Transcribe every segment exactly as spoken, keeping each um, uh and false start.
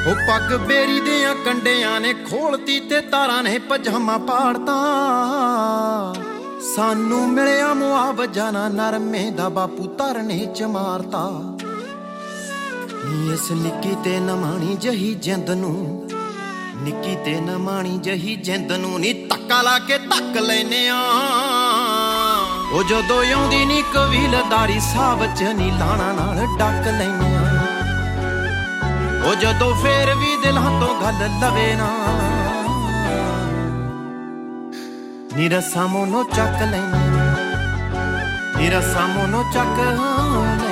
ਉਹ ਪੱਗ ਬੇਰੀ ਦਿਆਂ ਕੰਡਿਆਂ ਨੇ ਖੋਲਤੀ ਤੇ ਤਾਰਾਂ ਨੇ ਪਜਾਮਾ ਪਾੜਤਾ। ਸਾਨੂੰ ਮਿਲਿਆ ਮੁਆਵਜ਼ਾ ਨਾ ਨਰਮੇ ਦਾ ਬਾਪੂ ਧਰਨੇ ਚ ਮਾਰਤਾ। ਨੀ ਇਸ ਨਿੱਕੀ ਤੇ ਨਮਾਣੀ ਜਹੀ ਜਿੰਦ ਨੂੰ, ਨਿੱਕੀ ਤੇ ਨਮਾਣੀ ਜਹੀ ਜਿੰਦ ਨੂੰ ਨੀ ਧੱਕਾ ਲਾ ਕੇ ਧੱਕ ਲੈਨੇ ਆ। ਉਹ ਜਦੋਂ ਆਉਂਦੀ ਨੀ ਕਬੀਲਦਾਰੀ ਸਾਬ ਚ ਨੀ ਲਾਣਾ ਨਾਲ ਡੱਕ ਲੈਨੇ ਆ। ਉਹ ਜਦੋਂ ਫੇਰ ਵੀ ਦਿਲਾਂ ਤੋਂ ਗੱਲ ਲਵੇ ਨਾ ਨੀ ਰਸਾਂ ਮੋਨੋਂ ਚੱਕ ਲੈਨੇ, ਨੀ ਰਸਾਂ ਮੋਨੋਂ ਚੱਕ ਲੈਨੇ।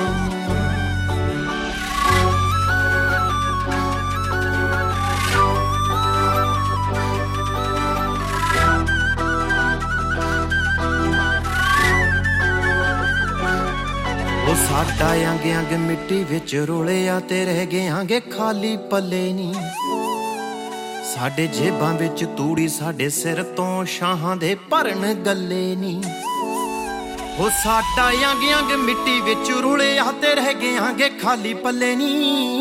ਉਹ ਸਾਡਾ ਅੰਗ ਅੰਗ ਮਿੱਟੀ ਵਿੱਚ ਰੋਲਿਆ ਤੇ ਰਹਿ ਗਿਆਂਗੇ ਖਾਲੀ ਪੱਲੇ ਨੀ। ਸਾਡੇ ਜੇਬਾਂ ਵਿੱਚ ਤੂੜੀ, ਸਾਡੇ ਸਿਰ ਤੋਂ ਸ਼ਾਹਾਂ ਦੇ ਭਰਨ ਗੱਲੇ ਨੀ। ਉਹ ਸਾਡਾ ਅੰਗ ਅੰਗ ਮਿੱਟੀ ਵਿੱਚ ਰੋਲਿਆ ਤੇ ਰਹਿ ਗਿਆਂਗੇ ਖਾਲੀ ਪੱਲੇ ਨੀ।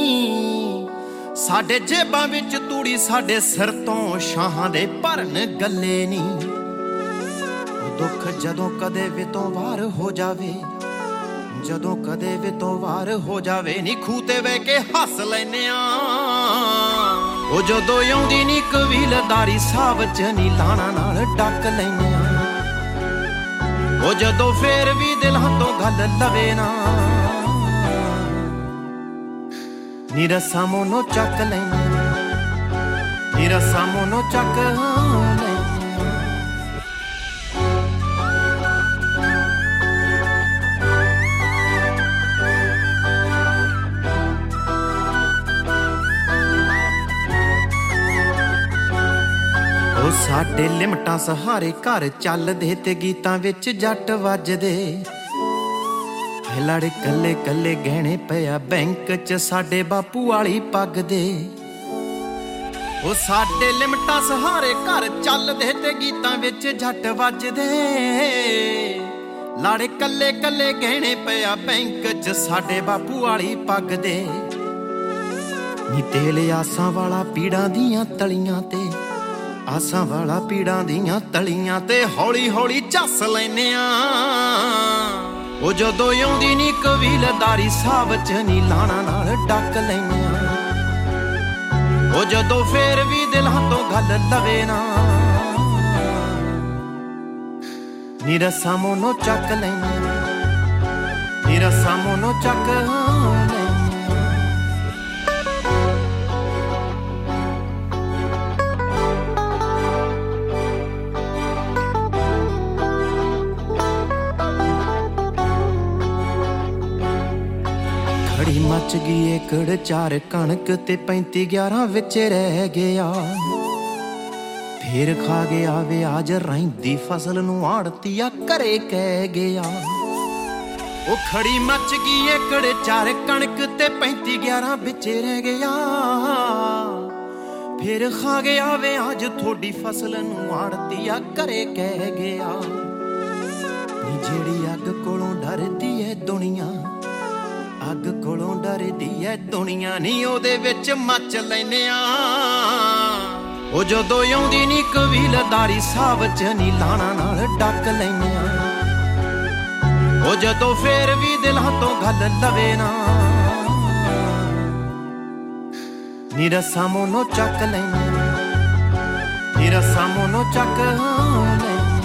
ਸਾਡੇ ਜੇਬਾਂ ਵਿੱਚ ਤੂੜੀ, ਸਾਡੇ ਸਿਰ ਤੋਂ ਸ਼ਾਹਾਂ ਦੇ ਭਰਨ ਗੱਲੇ ਨੀ। ਦੁੱਖ ਜਦੋਂ ਕਦੇ ਵੀ ਤੋਂ ਵਾਰ ਹੋ ਜਾਵੇ, ਜਦੋਂ ਕਦੇ ਵੀ ਤੋਂ ਵਾਰ ਹੋ ਜਾਵੇ ਨੀ ਖੂਹ ਤੇ ਬਹਿ ਕੇ ਹੱਸ ਲੈਨੇ ਆ। ਉਹ ਜਦੋਂ ਆਉਂਦੀ ਨੀ ਕਬੀਲਦਾਰੀ ਸਾਬ ਚ ਨੀ ਲਾਣਾ ਨਾਲ ਡੱਕ ਲੈਨੇ ਆ। ਉਹ ਜਦੋਂ ਫੇਰ ਵੀ ਦਿਲਾਂ ਤੋਂ ਗੱਲ ਲਵੇ ਨਾ ਨੀ ਰਸਾਂ ਮੋਨੋਂ ਚੱਕ ਲੈਨੇ, ਨੀ ਰਸਾਂ ਮੋਨੋਂ ਚੱਕ ਲੈਨੇ। ਉਹ ਸਾਡੇ ਲਿਮਟਾਂ ਸਹਾਰੇ ਘਰ ਚੱਲਦੇ ਤੇ ਗੀਤਾਂ ਵਿੱਚ ਜੱਟ ਵੱਜਦੇ। ਲੜ ਕੱਲੇ ਕੱਲੇ ਗਹਿਣੇ ਪਿਆ ਬੈਂਕ ਚ ਸਾਡੇ ਬਾਪੂ ਵਾਲੀ ਪੱਗ ਦੇ। ਉਹ ਸਾਡੇ ਲਿਮਟਾਂ ਸਹਾਰੇ ਘਰ ਚੱਲਦੇ ਤੇ ਗੀਤਾਂ ਵਿੱਚ ਜੱਟ ਵੱਜਦੇ। ਲੜ ਕੱਲੇ ਕੱਲੇ ਗਹਿਣੇ ਪਿਆ ਬੈਂਕ ਚ ਸਾਡੇ ਬਾਪੂ ਵਾਲੀ ਪੱਗ ਦੇ। ਨੀ ਤੇਲ ਆਸਾਂ ਵਾਲਾ ਪੀੜਾਂ ਦੀਆਂ ਤਲੀਆਂ ਤੇ, ਆਸਾਂ ਵਾਲਾ ਪੀੜਾਂ ਦੀਆਂ ਤਲੀਆਂ ਤੇ ਹੌਲੀ ਹੌਲੀ ਝੱਸ ਲੈਨੇ ਆ। ਉਹ ਜਦੋਂ ਆਉਂਦੀ ਨੀ ਕਬੀਲਦਾਰੀ ਸਾਬ ਚ ਨੀ ਲਾਣਾ ਨਾਲ ਡੱਕ ਲੈਨੇ ਆ। ਉਹ ਜਦੋਂ ਫੇਰ ਵੀ ਦਿਲਾਂ ਤੋਂ ਗੱਲ ਲਵੇ ਨਾ ਨੀ ਰਸਾਂ ਮੋਨੋਂ ਚੱਕ ਲੈਨੇ, ਨੀ ਰਸਾਂ ਮੋਨੋਂ ਚੱਕ ਲੈਨੇ। ਖੜੀ ਮੱਚ ਗਈ ਏਕੜ ਚਾਰ ਕਣਕ ਤੇ ਪੈਂਤੀ ਗਿਆਰਾਂ ਵਿੱਚ ਰਹਿ ਗਿਆ। ਫੇਰ ਖਾ ਗਿਆ ਵਿਆਜ ਰਹਿੰਦੀ ਫਸਲ ਨੂੰ ਆੜਤੀਆ ਘਰੇ ਕਹਿ ਗਿਆ। ਉਹ ਖੜੀ ਮੱਚ ਗਈ ਏਕੜ ਚਾਰ ਕਣਕ ਤੇ ਪੈਂਤੀ ਗਿਆਰਾਂ ਵਿੱਚ ਰਹਿ ਗਿਆ। ਫੇਰ ਖਾ ਗਿਆ ਵਿਆਜ ਥੋੜੀ ਫਸਲ ਨੂੰ ਆੜਤੀਆ ਘਰੇ ਕਹਿ ਗਿਆ। ਨੀ ਜਿਹੜੀ ਅੱਗ ਕੋਲੋਂ ਡਰਦੀ ਏ ਦੁਨੀਆ, ਅੱਗ ਕੋਲੋਂ ਡਰਦੀ ਐ ਦੁਨੀਆ ਨੀ ਉਹਦੇ ਵਿੱਚ ਮੱਚ ਲੈਨੇ ਆ। ਉਹ ਜਦੋਂ ਆਉਂਦੀ ਨੀ ਕਬੀਲਦਾਰੀ ਸਾਬ ਚ ਨੀ ਲਾਣਾ ਨਾਲ ਡੱਕ ਲੈਨੇ ਆ। ਉਹ ਜਦੋਂ ਫੇਰ ਵੀ ਦਿਲਾਂ ਤੋਂ ਗੱਲ ਲਵੇ ਨਾ ਨੀ ਰਸਾਂ ਮੋਨੋਂ ਚੱਕ ਲੈਨੇ, ਨੀ ਰਸਾਂ ਮੋਨੋਂ ਚੱਕ ਲੈਨੇ।